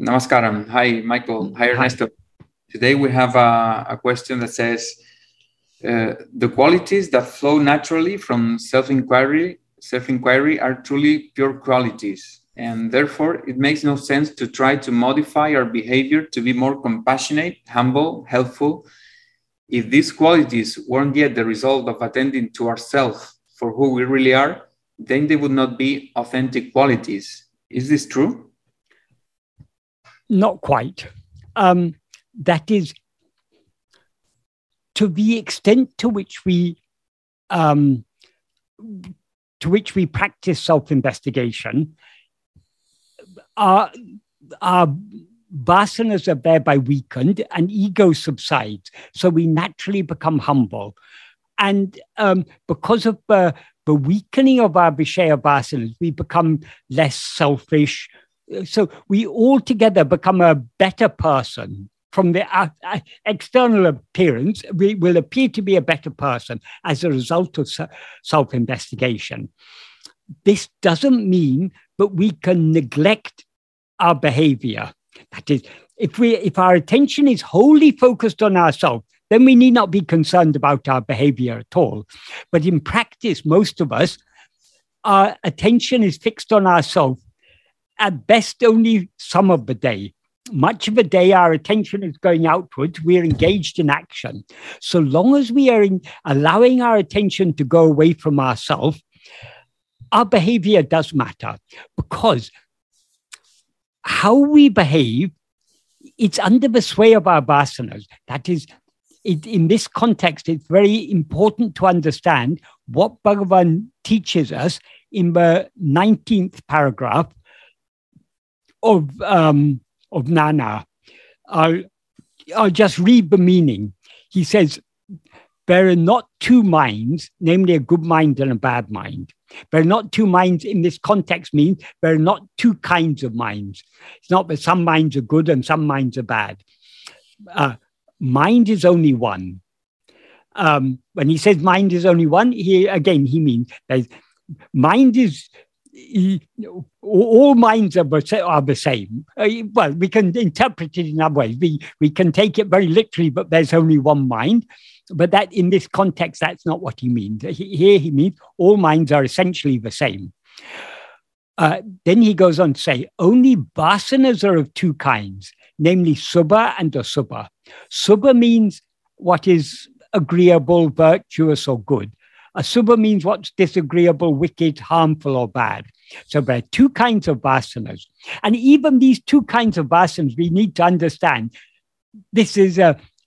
Namaskaram. Hi, Michael. Hi, Ernesto. Today we have a question that says, the qualities that flow naturally from self-inquiry are truly pure qualities. And therefore, it makes no sense to try to modify our behavior to be more compassionate, humble, helpful. If these qualities weren't yet the result of attending to ourselves for who we really are, then they would not be authentic qualities. Is this true? Not quite. That is, to the extent to which we practice self-investigation, our vasanas are thereby weakened and ego subsides. So we naturally become humble. And because of the weakening of our Vishaya vasanas, we become less selfish. So we altogether become a better person. From the external appearance, we will appear to be a better person as a result of self-investigation. This doesn't mean that we can neglect our behavior. That is, if our attention is wholly focused on ourselves, then we need not be concerned about our behavior at all. But in practice, most of us, our attention is fixed on ourselves, at best only some of the day. Much of the day, our attention is going outwards. We're engaged in action. So long as we are allowing our attention to go away from ourselves, our behavior does matter, because how we behave, it's under the sway of our vasanas. That is, in this context, it's very important to understand what Bhagavan teaches us in the 19th paragraph of Nana. I'll just read the meaning. He says, there are not two minds, namely a good mind and a bad mind. There are not two minds in this context means there are not two kinds of minds. It's not that some minds are good and some minds are bad. Mind is only one. When he says mind is only one, he means mind is, all minds are the same. Well, we can interpret it in other ways. We can take it very literally, but there's only one mind. But that in this context, that's not what he means. Here he means all minds are essentially the same. Then he goes on to say, only vasanas are of two kinds, namely subha and asubha. Subha means what is agreeable, virtuous, or good. Asubha means what's disagreeable, wicked, harmful, or bad. So there are two kinds of vasanas. And even these two kinds of vasanas, we need to understand, this is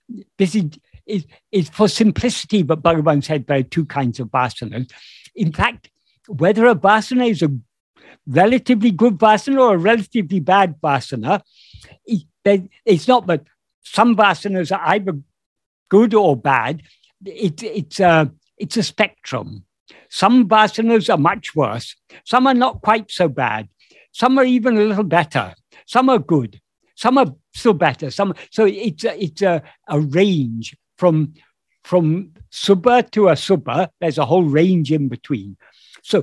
for simplicity, but Bhagavan said there are two kinds of vasanas. In fact, whether a vasana is a relatively good vasana or a relatively bad vasana, it's not that some vasanas are either good or bad. It's a spectrum. Some vasanas are much worse. Some are not quite so bad. Some are even a little better. Some are good. Some are still better. So it's a range from subha to asubha. There's a whole range in between. So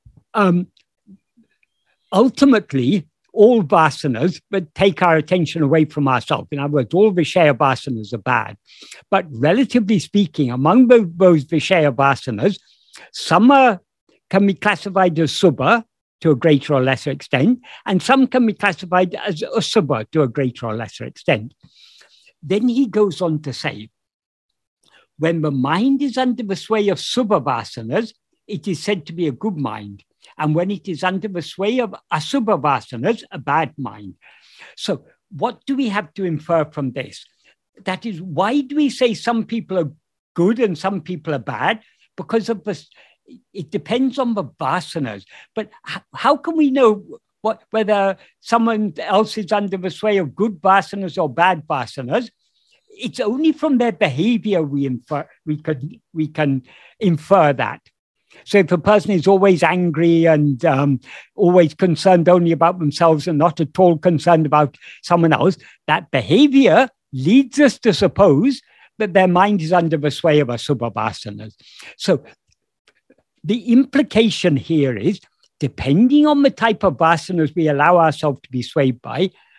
ultimately, all vasanas but take our attention away from ourselves. In other words, all Vishaya vasanas are bad. But relatively speaking, among those Vishaya vasanas, some can be classified as subha to a greater or lesser extent, and some can be classified as asubha to a greater or lesser extent. Then he goes on to say, when the mind is under the sway of subha vasanas, it is said to be a good mind. And when it is under the sway of asubha vasanas, a bad mind. So what do we have to infer from this? That is, why do we say some people are good and some people are bad? Because of this, it depends on the vasanas. But how can we know whether someone else is under the sway of good vasanas or bad vasanas? It's only from their behavior we can infer that. So if a person is always angry and always concerned only about themselves and not at all concerned about someone else, that behavior leads us to suppose that their mind is under the sway of asubha vasanas. So the implication here is, depending on the type of vasanas we allow ourselves to be swayed by,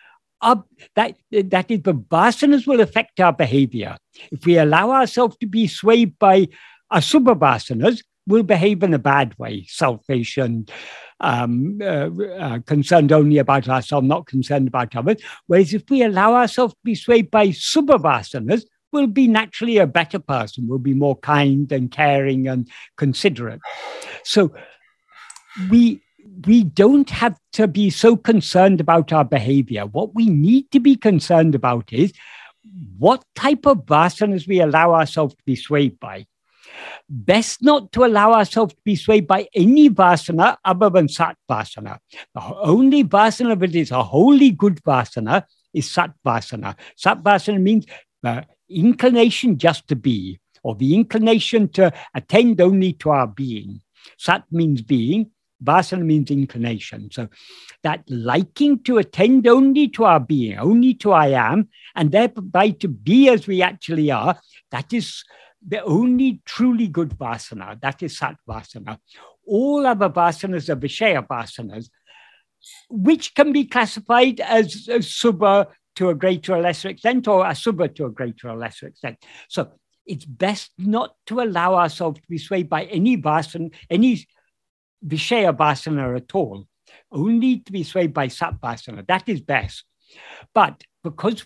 that is, the vasanas will affect our behavior. If we allow ourselves to be swayed by asubha vasanas, we'll behave in a bad way, selfish and concerned only about ourselves, not concerned about others. Whereas if we allow ourselves to be swayed by subha vasanas, we'll be naturally a better person. We'll be more kind and caring and considerate. So we don't have to be so concerned about our behavior. What we need to be concerned about is what type of vasanas we allow ourselves to be swayed by. Best not to allow ourselves to be swayed by any vasana other than sat vasana. The only vasana that is a wholly good vasana is sat vasana. Sat vasana means the inclination just to be, or the inclination to attend only to our being. Sat means being, vasana means inclination. So that liking to attend only to our being, only to I am, and thereby to be as we actually are, that is the only truly good vasana. That is sat vasana. All other vasanas are vishaya vasanas, which can be classified as subha to a greater or lesser extent, or asubha to a greater or lesser extent. So it's best not to allow ourselves to be swayed by any vasana, any vishaya vasana at all, only to be swayed by sat vasana. That is best. But because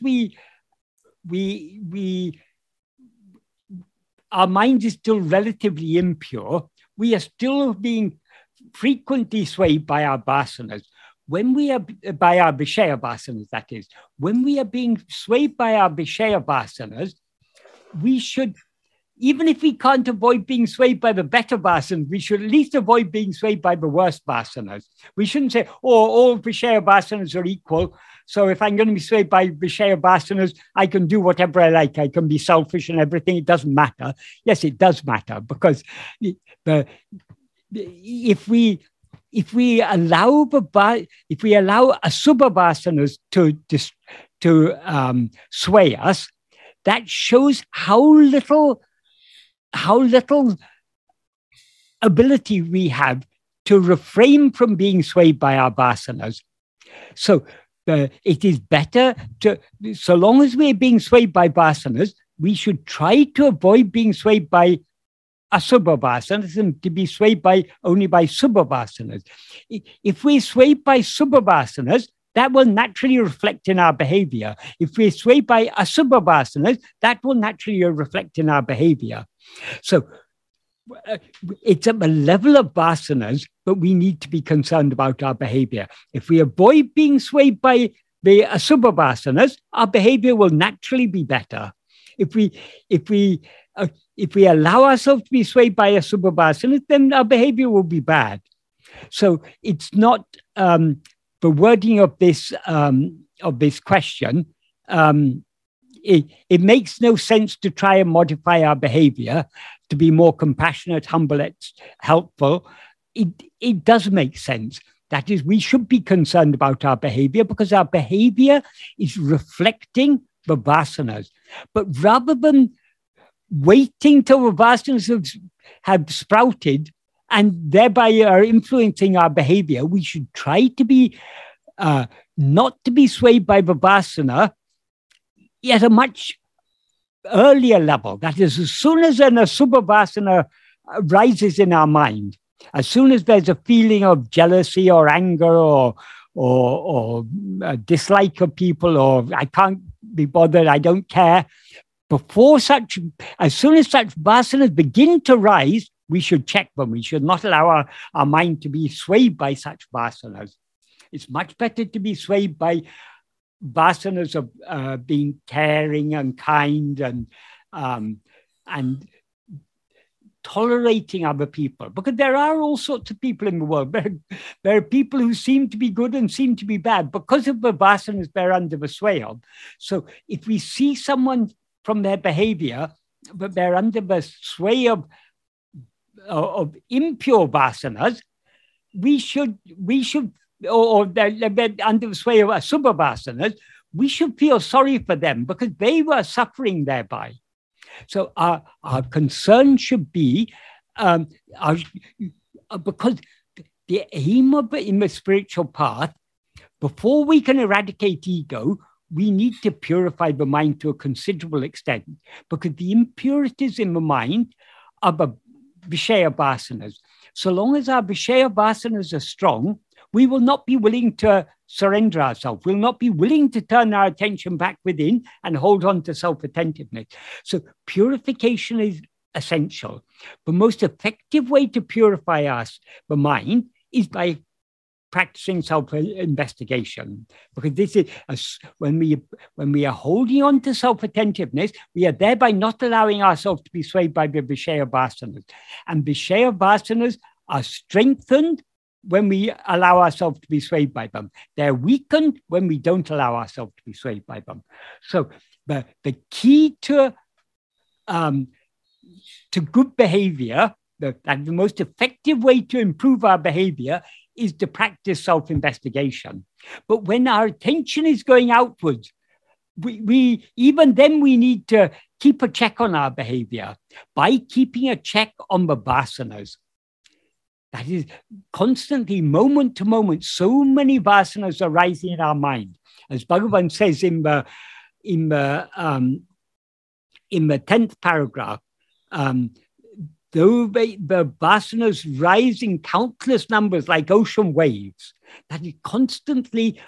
our mind is still relatively impure, we are still being frequently swayed by our vasanas. When we are, by our vishaya vasanas, that is, when we are being swayed by our vishaya vasanas, we should, even if we can't avoid being swayed by the better vasanas, we should at least avoid being swayed by the worst vasanas. We shouldn't say, oh, all vishaya vasanas are equal. So if I'm going to be swayed by vishaya vasanas, I can do whatever I like. I can be selfish and everything. It doesn't matter. Yes, it does matter, because if we allow asubha vasanas to sway us, that shows how little ability we have to refrain from being swayed by our vasanas. So it is better to, so long as we're being swayed by vasanas, we should try to avoid being swayed by asubha vasanas and to be swayed only by subha vasanas. If we're swayed by subha vasanas, that will naturally reflect in our behavior. If we're swayed by asubha vasanas, that will naturally reflect in our behavior. So it's at the level of vasanas, but we need to be concerned about our behavior. If we avoid being swayed by the asubha vasanas, our behavior will naturally be better. If we allow ourselves to be swayed by asubha vasanas, then our behavior will be bad. So it's not the wording of this question. It makes no sense to try and modify our behavior to be more compassionate, humble, helpful. It does make sense. That is, we should be concerned about our behavior because our behavior is reflecting the vasanas. But rather than waiting till the vasanas have sprouted and thereby are influencing our behavior, we should try to be not to be swayed by the vasana at a much earlier level. That is, as soon as an asubha vasana rises in our mind, as soon as there's a feeling of jealousy or anger or dislike of people, or I can't be bothered, I don't care, as soon as such vasanas begin to rise, we should check them. We should not allow our mind to be swayed by such vasanas. It's much better to be swayed by vasanas of being caring and kind and tolerating other people, because there are all sorts of people in the world. There are people who seem to be good and seem to be bad because of the vasanas they're under the sway of. So if we see someone from their behavior, but they're under the sway of impure vasanas, we should, or they're under the sway of asubha vasanas, we should feel sorry for them because they were suffering thereby. So our concern should be, because the aim of in the spiritual path, before we can eradicate ego, we need to purify the mind to a considerable extent, because the impurities in the mind are the Vishaya Vasanas. So long as our Vishaya Vasanas are strong, we will not be willing to surrender ourselves. We'll not be willing to turn our attention back within and hold on to self-attentiveness. So purification is essential. The most effective way to purify us, the mind, is by practicing self-investigation, because this is when we are holding on to self-attentiveness, we are thereby not allowing ourselves to be swayed by the Vishaya Vasanas. And Vishaya Vasanas are strengthened when we allow ourselves to be swayed by them. They're weakened when we don't allow ourselves to be swayed by them. So the key to good behavior, the most effective way to improve our behavior is to practice self-investigation. But when our attention is going outwards, we even then we need to keep a check on our behavior by keeping a check on the vasanas. That is constantly, moment to moment, so many vasanas are rising in our mind. As Bhagavan says in the 10th paragraph, though the vasanas rise in countless numbers like ocean waves, that is constantly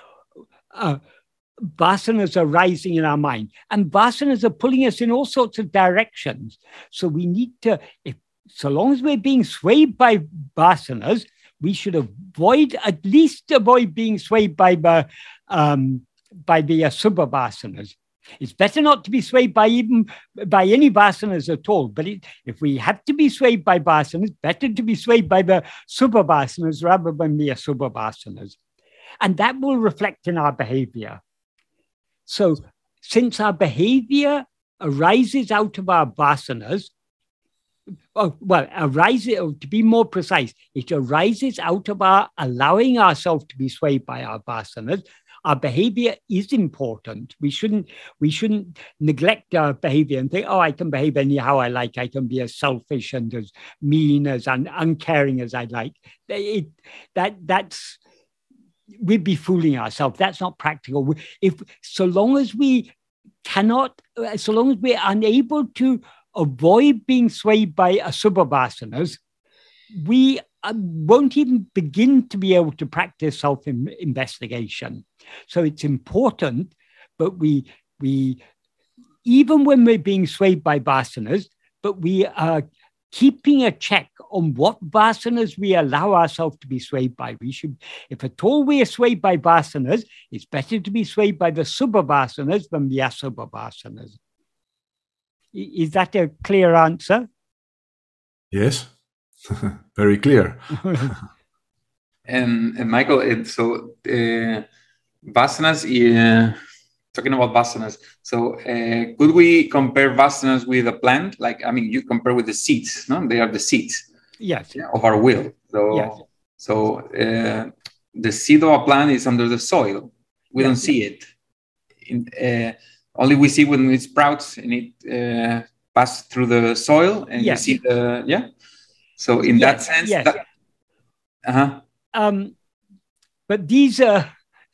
vasanas are rising in our mind. And vasanas are pulling us in all sorts of directions. So we need to, so long as we're being swayed by vasanas, we should at least avoid being swayed by the asubha vasanas. It's better not to be swayed by any vasanas at all. But if we have to be swayed by vasanas, better to be swayed by the subha vasanas rather than the asubha vasanas. And that will reflect in our behavior. So since our behavior arises out of our vasanas, to be more precise, it arises out of our allowing ourselves to be swayed by our vasanas. Our behavior is important. We shouldn't neglect our behavior and think, oh, I can behave anyhow I like. I can be as selfish and as mean as uncaring as I like. We'd be fooling ourselves. That's not practical. So long as we're unable to avoid being swayed by asubha vasanas, we won't even begin to be able to practice self-investigation. So it's important, but we even when we're being swayed by vasanas, but we are keeping a check on what vasanas we allow ourselves to be swayed by. We should, if at all we are swayed by vasanas, it's better to be swayed by the subha vasanas than the asubha vasanas. Is that a clear answer? Yes, very clear. And Michael, so vasanas, talking about vasanas, so could we compare vasanas with a plant? Like, I mean, you compare with the seeds, no? They are the seeds, yes, of our will. So, yes. So the seed of a plant is under the soil. We don't see it. Only we see when it sprouts and it passes through the soil, and you see the So in that sense, but these are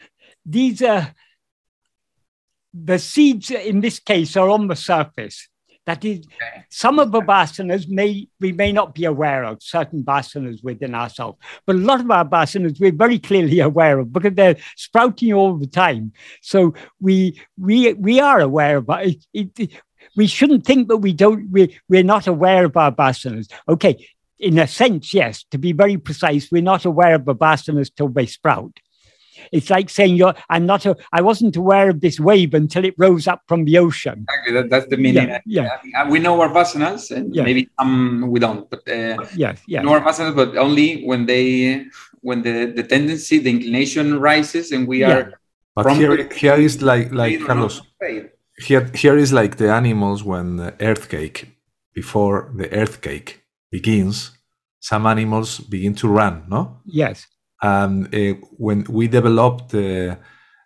the seeds in this case are on the surface. That is, some of the vasanas we may not be aware of, certain vasanas within ourselves, but a lot of our vasanas we're very clearly aware of because they're sprouting all the time. So we are aware of it. We shouldn't think that we're not aware of our vasanas. Okay, in a sense, yes, to be very precise, we're not aware of the vasanas till they sprout. It's like saying I wasn't aware of this wave until it rose up from the ocean. Exactly, that's the meaning. We know our vasanas, and maybe some we don't. But we know our vasanas, but only when the tendency, the inclination rises, and we are. But here is like Carlos. Here is like the animals when the earthquake, before the earthquake begins, some animals begin to run. No. Yes. And when we develop the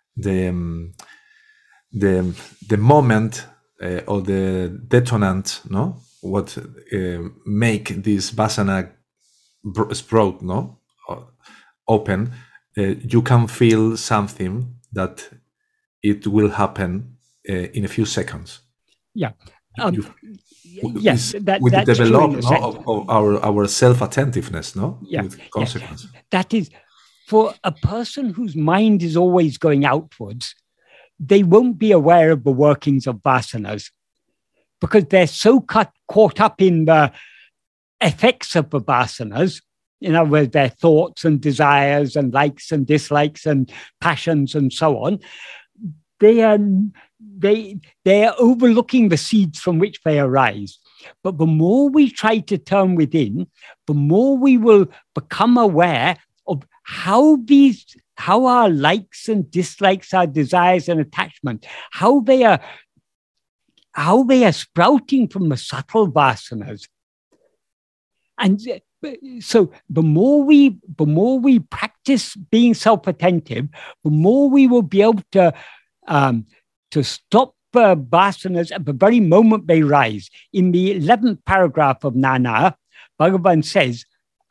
moment or the detonant, no, what make this vasana sprout, no, open, you can feel something that it will happen in a few seconds. Yeah. You- Yes, with that's the true develop in a no, sense. of our self-attentiveness, no, Yeah, with consequence. That is, for a person whose mind is always going outwards, they won't be aware of the workings of vasanas because they're so caught up in the effects of the vasanas, in other words, their thoughts and desires and likes and dislikes and passions and so on. They are overlooking the seeds from which they arise. But the more we try to turn within, the more we will become aware of how our likes and dislikes, our desires and attachment, how they are sprouting from the subtle vasanas. And so the more we practice being self-attentive, the more we will be able to stop vasanas at the very moment they rise. In the 11th paragraph of Nana, Bhagavan says,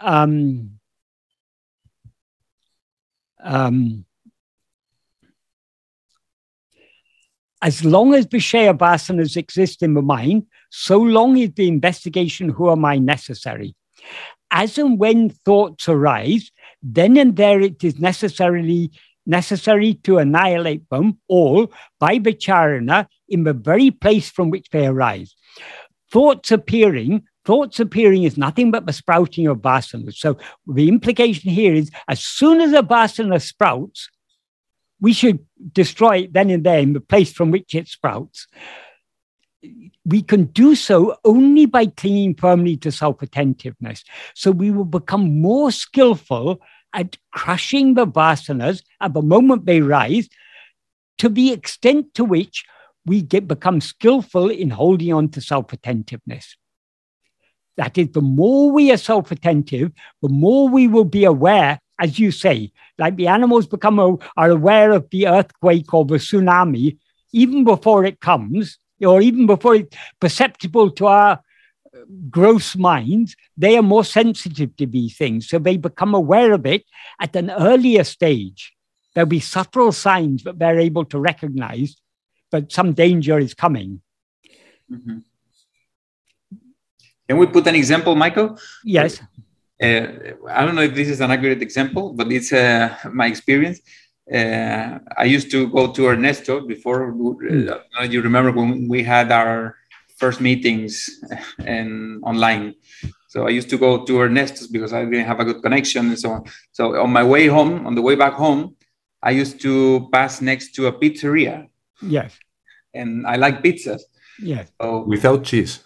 as long as Vishaya vasanas exist in the mind, so long is the investigation who am I necessary. As and when thoughts arise, then and there it is necessary to annihilate them all by vicharana in the very place from which they arise. Thoughts appearing is nothing but the sprouting of vasanas. So the implication here is as soon as a vasana sprouts, we should destroy it then and there in the place from which it sprouts. We can do so only by clinging firmly to self-attentiveness. So we will become more skillful at crushing the vasanas at the moment they rise, to the extent to which we become skillful in holding on to self-attentiveness. That is, the more we are self-attentive, the more we will be aware, as you say, like the animals are aware of the earthquake or the tsunami, even before it comes, or even before it's perceptible to our gross minds. They are more sensitive to these things. So they become aware of it at an earlier stage. There'll be subtle signs that they're able to recognize, but some danger is coming. Mm-hmm. Can we put an example, Michael? Yes. I don't know if this is an accurate example, but it's my experience. I used to go to Ernesto before. You remember when we had our first meetings and online. So I used to go to Ernesto's because I didn't have a good connection and so on. So on my way home, on the way back home, I used to pass next to a pizzeria. Yes. And I like pizzas. Yes. So, without cheese.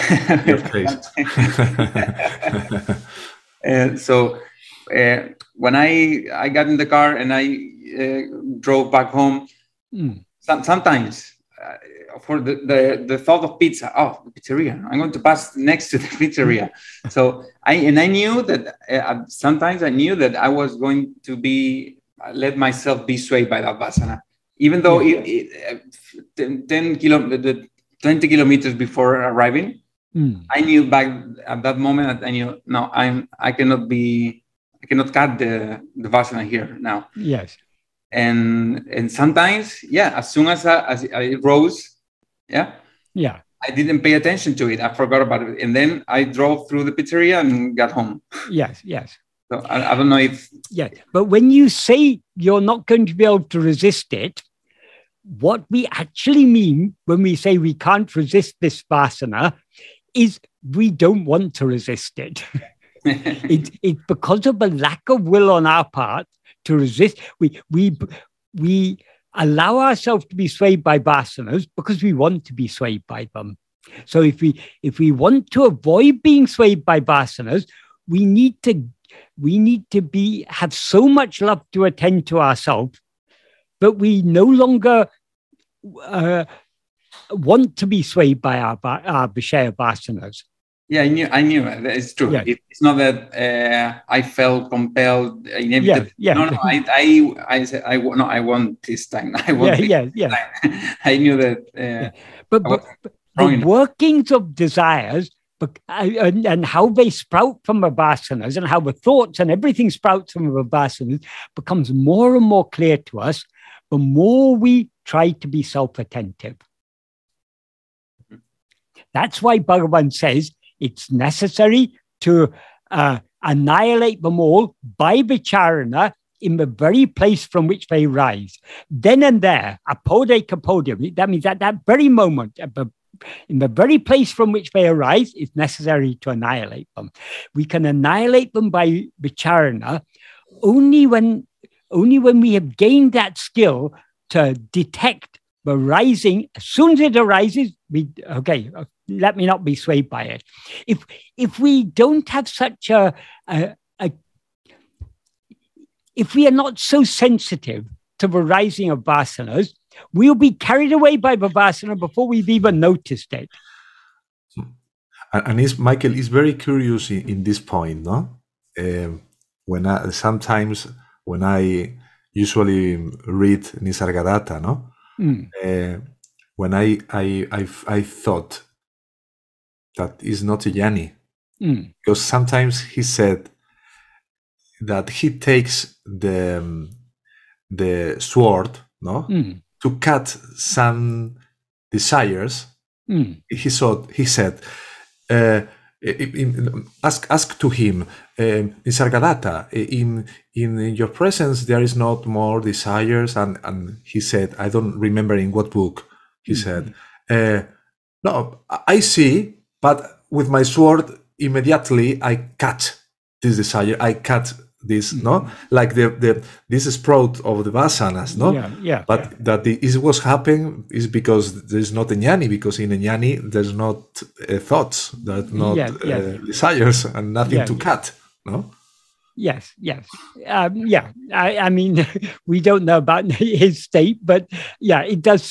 So when I got in the car and I drove back home, sometimes for the thought of pizza, the pizzeria, I'm going to pass next to the pizzeria. So I knew that sometimes I knew that I was going to let myself be swayed by that vasana, even though 20 kilometers before arriving, I knew back at that moment, I knew, no, I cannot cut the vasana here now. Yes. And sometimes, as soon as I rose, I didn't pay attention to it. I forgot about it. And then I drove through the pizzeria and got home. Yes, yes. So I don't know if... Yeah, but when you say you're not going to be able to resist it, what we actually mean when we say we can't resist this vasana is we don't want to resist it. It's because of the lack of will on our part to resist. We allow ourselves to be swayed by vasanas because we want to be swayed by them. So if we want to avoid being swayed by vasanas, we need to have so much love to attend to ourselves that we no longer want to be swayed by our Vishaya vasanas. Yeah, I knew it's true. Yeah. It's not that I felt compelled inevitably. Yeah. No, I said I want this time. I want this time. I knew that. But the workings of desires and how they sprout from the vasanas and how the thoughts and everything sprouts from the vasanas becomes more and more clear to us the more we try to be self-attentive. That's why Bhagavan says it's necessary to annihilate them all by vicharana in the very place from which they rise. Then and there, apode kapode, that means at that very moment, in the very place from which they arise, it's necessary to annihilate them. We can annihilate them by vicharana only when we have gained that skill to detect the rising. As soon as it arises, let me not be swayed by it. If we don't have such if we are not so sensitive to the rising of vasanas, we'll be carried away by the vasana before we've even noticed it. And Michael is very curious in this point, no? Sometimes when I usually read Nisargadatta, no, when I thought that is not a jnani, because sometimes he said that he takes the sword, no, to cut some desires. He said, ask to him, Nisargadatta, in your presence there is not more desires, and he said, I don't remember in what book he said, no, I see, but with my sword immediately I cut this desire, I cut this, no, like this sprout of the vasanas, no, but that it was happening is because there's not a jnani, because in a jnani there's not thoughts, there's not desires, and nothing to cut, no. Yes. I mean, we don't know about his state, but that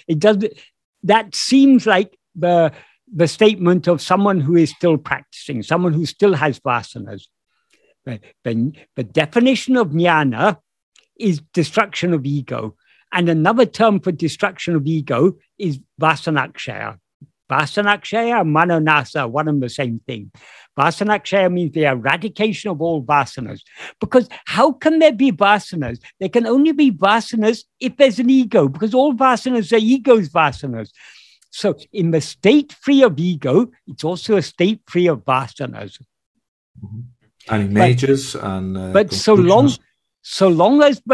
seems like the statement of someone who is still practicing, someone who still has vasanas. The definition of jnana is destruction of ego. And another term for destruction of ego is vasanakshaya. Vasanakshaya and manonasa, one and the same thing. Vasanakshaya means the eradication of all vasanas. Because how can there be vasanas? There can only be vasanas if there's an ego, because all vasanas are ego's vasanas. So in the state free of ego, it's also a state free of vasanas. And images but so long as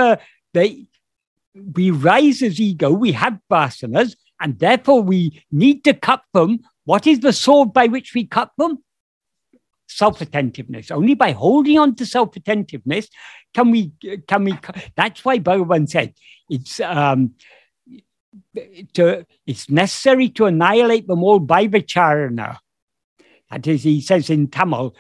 we rise as ego, we have vasanas, and therefore we need to cut them. What is the sword by which we cut them? Self-attentiveness. Only by holding on to self-attentiveness can we. That's why Bhagavan said it's necessary to annihilate them all by vicharana. That is, he says in Tamil,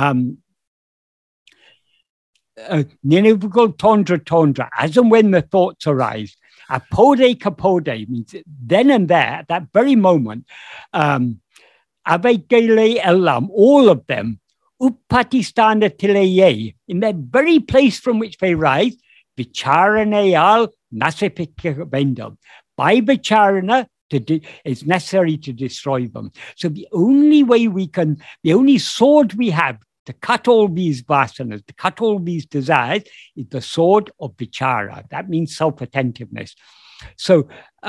Ninivukal tondra, as and when the thoughts arise. Apode kapode means then and there, at that very moment, avegele elam, all of them, uppatistana tileye, in that very place from which they rise, vicharanayal nasipikavendam. By vicharana, it's necessary to destroy them. So the only sword we have to cut all these vasanas, to cut all these desires, is the sword of vichara. That means self-attentiveness. So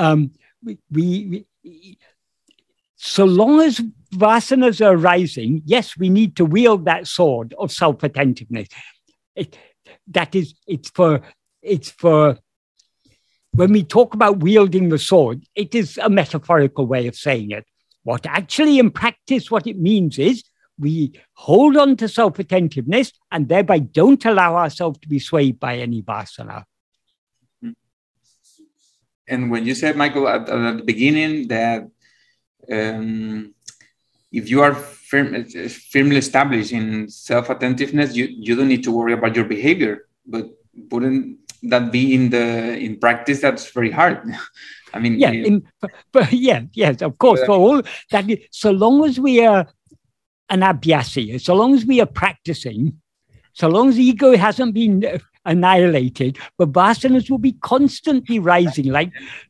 so long as vasanas are rising, yes, we need to wield that sword of self-attentiveness. It's for when we talk about wielding the sword, it is a metaphorical way of saying it. What actually in practice, what it means is we hold on to self-attentiveness and thereby don't allow ourselves to be swayed by any vasana. And when you said, Michael, at the beginning that if you are firmly established in self-attentiveness, you don't need to worry about your behavior. But wouldn't that be in practice? That's very hard. I mean, yes, of course. For all that, so long as we are an abhyasi, so long as we are practicing, so long as the ego hasn't been annihilated, the vasanas will be constantly rising, like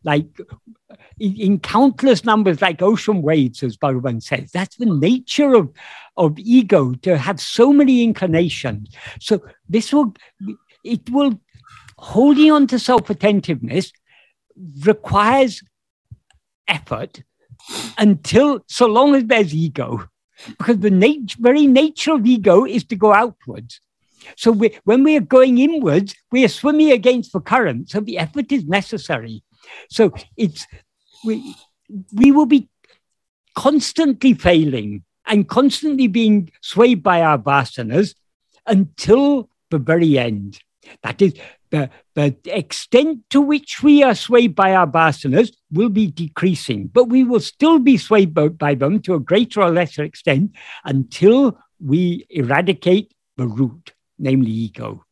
in countless numbers, like ocean waves, as Bhagavan says. That's the nature of ego, to have so many inclinations. So it will, holding on to self-attentiveness, requires effort so long as there's ego, because the very nature of ego is to go outwards. So when we are going inwards, we are swimming against the current. So the effort is necessary. So we will be constantly failing and constantly being swayed by our vasanas until the very end. That is, the extent to which we are swayed by our vasanas will be decreasing, but we will still be swayed by them to a greater or lesser extent until we eradicate the root, namely ego.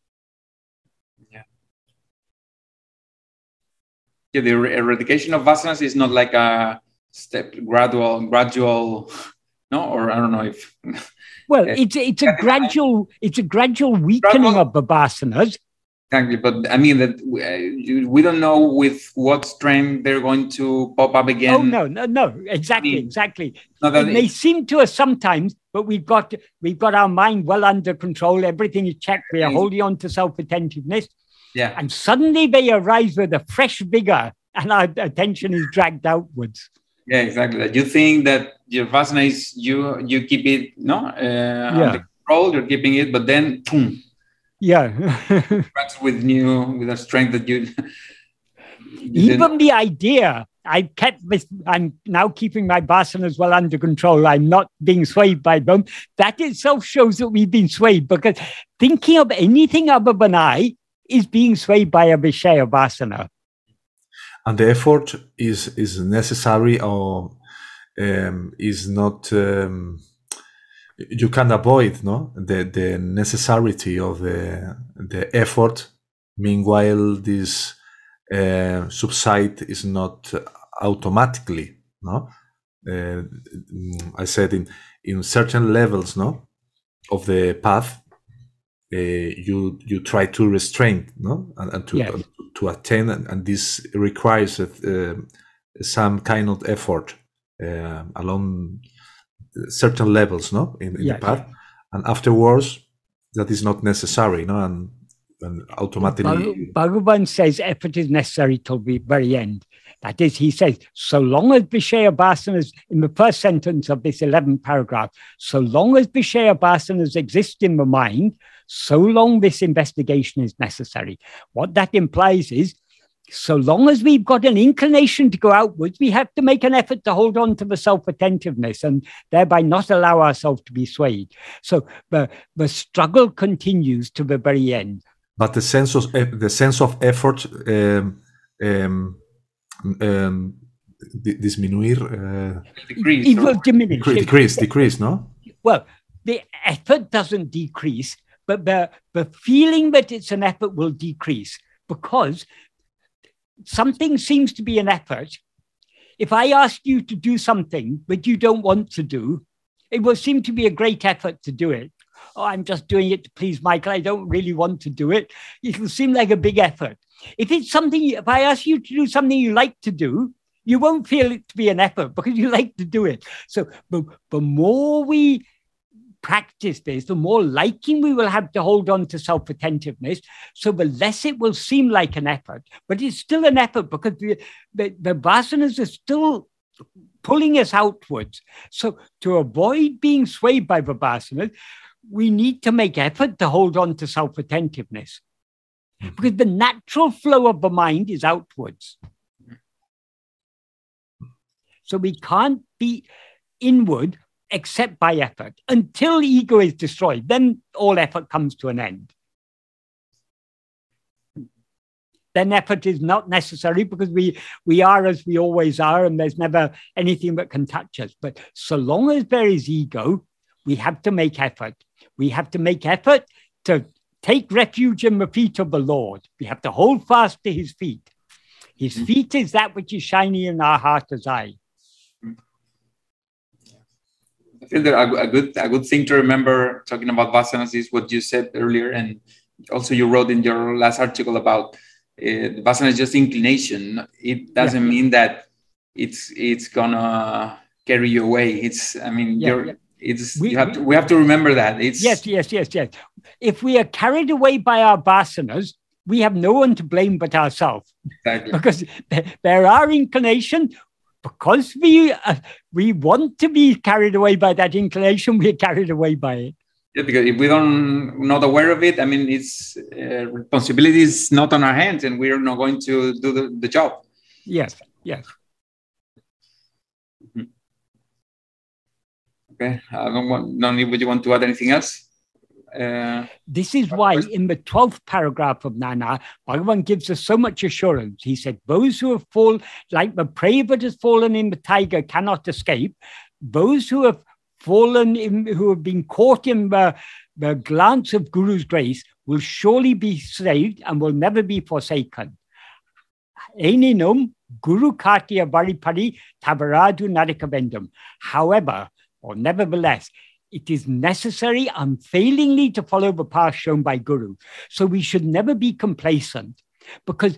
Yeah, the eradication of vasanas is not like a gradual, no, or I don't know if. Well, it's a gradual weakening of the vasanas. Exactly, but I mean that we don't know with what strength they're going to pop up again. Oh no, exactly. It may seem to us sometimes, but we've got our mind well under control. Everything is checked. We are holding on to self-attentiveness. Yeah, and suddenly they arise with a fresh vigor, and our attention is dragged outwards. Yeah, exactly. You think that your vasana is you keep it under control. You're keeping it, but then boom. Yeah. with a strength that you even the idea I'm now keeping my vasanas well under control. I'm not being swayed by them. That itself shows that we've been swayed, because thinking of anything other than I is being swayed by a Vishaya vasana. And the effort is necessary, or is not. You can avoid the necessity of the effort. Meanwhile, this subside is not automatically. I said in certain levels, of the path, you try to restrain, and to attain, and this requires some kind of effort along certain levels, in the path, and afterwards that is not necessary, and automatically. Bhagavan says effort is necessary till the very end. That is, he says, so long as Vishaya vasanas, in the first sentence of this 11th paragraph, so long as Vishaya vasanas exist in the mind, so long this investigation is necessary. What that implies is, so long as we've got an inclination to go outwards, we have to make an effort to hold on to the self-attentiveness and thereby not allow ourselves to be swayed. So the struggle continues to the very end. But the sense of effort disminuir, decrease, no? Well, the effort doesn't decrease, but the feeling that it's an effort will decrease, because something seems to be an effort. If I ask you to do something that you don't want to do, it will seem to be a great effort to do it. Oh, I'm just doing it to please Michael. I don't really want to do it. It will seem like a big effort. If I ask you to do something you like to do, you won't feel it to be an effort because you like to do it. So the more we practice this, the more liking we will have to hold on to self-attentiveness, so the less it will seem like an effort. But it's still an effort, because the vasanas are still pulling us outwards. So to avoid being swayed by the vasanas, we need to make effort to hold on to self-attentiveness, because the natural flow of the mind is outwards. So we can't be inward except by effort. Until ego is destroyed, then all effort comes to an end. Then effort is not necessary, because we are as we always are, and there's never anything that can touch us. But so long as there is ego, we have to make effort. We have to make effort to take refuge in the feet of the Lord. We have to hold fast to his feet. His feet is that which is shining in our heart as eye. I feel that a good thing to remember talking about vasanas is what you said earlier, and also you wrote in your last article about vasana is just inclination. It doesn't mean that it's gonna carry you away. We have to remember that. Yes. If we are carried away by our vasanas, we have no one to blame but ourselves. Exactly. Because there are inclination, because we want to be carried away by that inclination, we're carried away by it. Yeah, because if we don't not aware of it, I mean, it's responsibility is not on our hands, and we're not going to do the job. Yes, yes. Mm-hmm. Okay, I don't know if you want to add anything else. This is why in the 12th paragraph of Nana, Bhagavan gives us so much assurance. He said, those who have fallen, like the prey that has fallen in the tiger cannot escape, those who have fallen in, who have been caught in the glance of Guru's grace will surely be saved and will never be forsaken. Eninum Guru Kartiya Varipari Tabaradu Narikavendam. However, or nevertheless, it is necessary unfailingly to follow the path shown by Guru. So we should never be complacent, because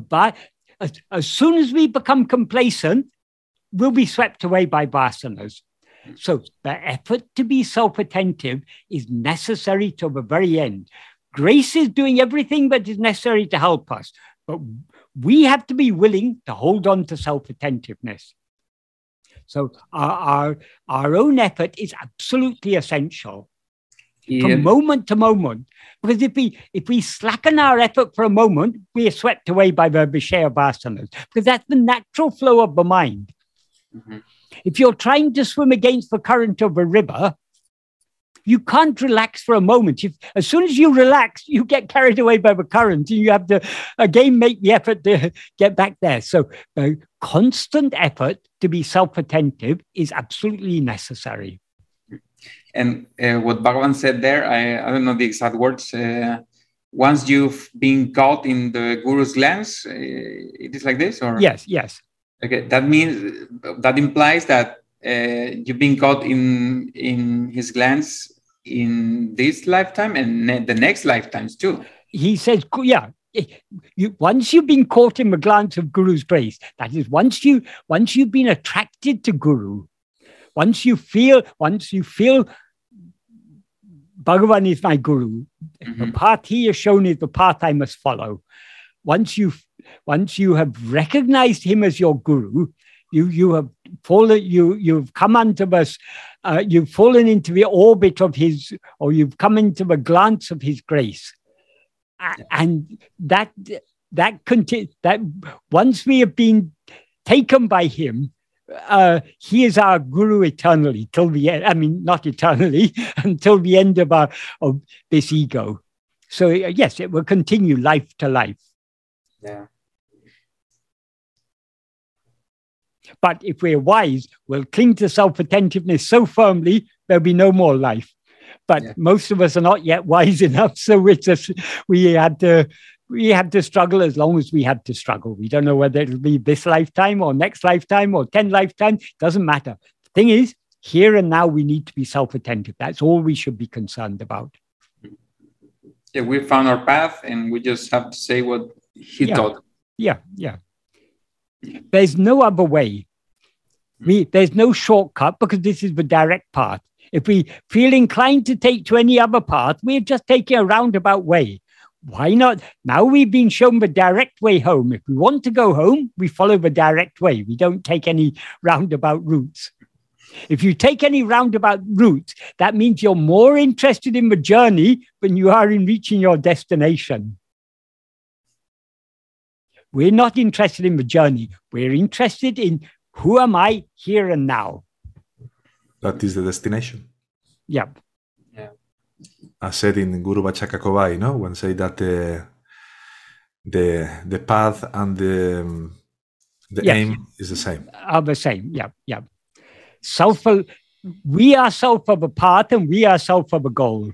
as soon as we become complacent, we'll be swept away by vasanas. So the effort to be self-attentive is necessary to the very end. Grace is doing everything that is necessary to help us, but we have to be willing to hold on to self-attentiveness. So our own effort is absolutely essential from moment to moment. Because if we slacken our effort for a moment, we are swept away by the Vishaya Vasanas, because that's the natural flow of the mind. Mm-hmm. If you're trying to swim against the current of a river, you can't relax for a moment. As soon as you relax, you get carried away by the current, and you have to again make the effort to get back there. So constant effort to be self-attentive is absolutely necessary. And what Bhagavan said there, I don't know the exact words. Once you've been caught in the Guru's glance, it is like this, or yes, yes. Okay, that implies that you've been caught in his glance in this lifetime and the next lifetimes too. He says, yeah. Once you've been caught in the glance of Guru's grace, that is, once you've been attracted to Guru, once you feel Bhagavan is my Guru, mm-hmm. The path he has shown is the path I must follow. Once you have recognized him as your Guru, you have fallen, you've come unto us, you've fallen into the orbit of his, or you've come into the glance of his grace. And that once we have been taken by him, he is our Guru eternally till the end. I mean, not eternally, until the end of this ego. So yes, it will continue life to life. Yeah. But if we're wise, we'll cling to self-attentiveness so firmly, there'll be no more life. But most of us are not yet wise enough, so we have to struggle as long as we have to struggle. We don't know whether it'll be this lifetime or next lifetime or 10 lifetimes. Doesn't matter. The thing is, here and now, we need to be self-attentive. That's all we should be concerned about. Yeah, we found our path, and we just have to say what he taught. Yeah. There's no other way. There's no shortcut, because this is the direct path. If we feel inclined to take to any other path, we're just taking a roundabout way. Why not? Now we've been shown the direct way home. If we want to go home, we follow the direct way. We don't take any roundabout routes. If you take any roundabout routes, that means you're more interested in the journey than you are in reaching your destination. We're not interested in the journey. We're interested in who am I here and now. That is the destination. Yep. Yeah. I said in Guru Vachaka Kovai, when say that the path and the aim is the same. Are the same. Yeah. We are self of a path, and we are self of a goal.